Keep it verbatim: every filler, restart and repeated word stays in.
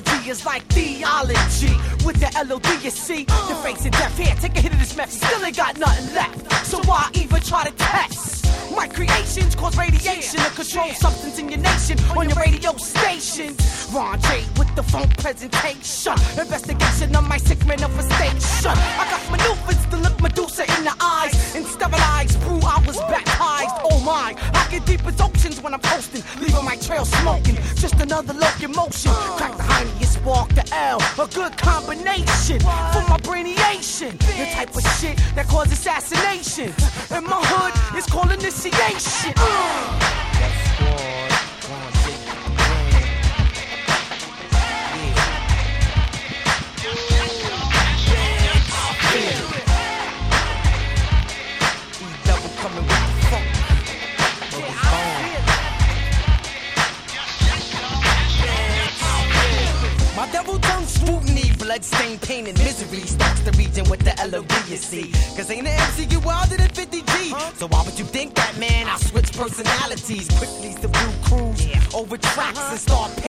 Terminology is like theology. With the L O D, you see, you're facing death. Here, take a hit of this mess, you still ain't got nothing left. So why even try to test? My creations cause radiation to control substance in your nation on your radio station. Ron J with the phone presentation. Investigation of my sick manifestation. I got maneuvers to look Medusa in the eyes and sterilize, brew I was baptized. Oh my, I get deep as oceans when I'm coasting, leaving my trail smoking. Just another locomotion. Crack the hiney and spark the L. A good combination for my brainiation. The type of shit that cause assassination. In my hood, it's called initiation. Uh. My devil tongue scrutiny, bloodstained pain and misery stalks the region with the L O D, you see. Cause ain't an M C get wilder than fifty G. So why would you think that, man? I'll switch personalities quickly, subdue crews over tracks and start